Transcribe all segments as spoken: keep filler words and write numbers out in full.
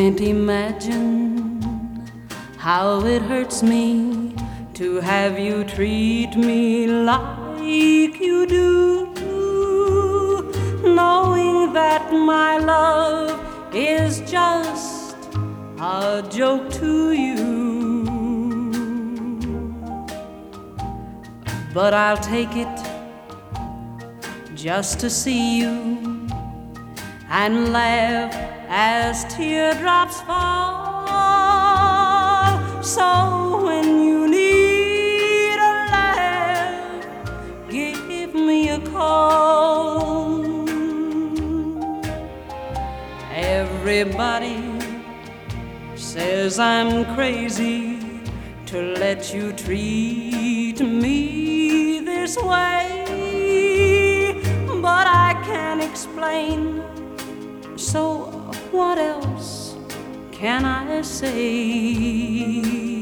can't imagine how it hurts me to have you treat me like you do, knowing that my love is just a joke to you. But I'll take it just to see you and laugh as teardrops fall. So when you need a laugh, give me a call. Everybody says I'm crazy to let you treat me this way, but I can't explain. So what else can I say?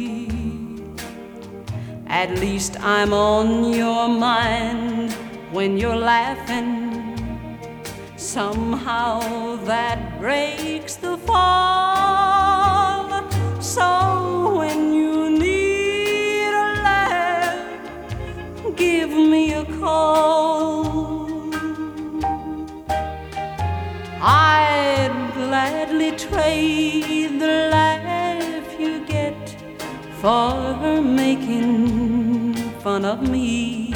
At least I'm on your mind when you're laughing. Somehow that breaks the fall. So when you need a laugh, give me a call. I'd gladly trade the laugh you get for making fun of me,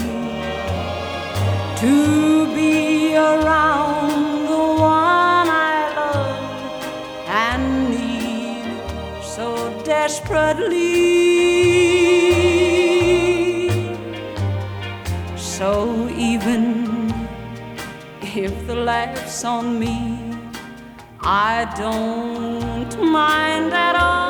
to be around the one I love and need so desperately. So even if the laugh's on me, I don't mind at all.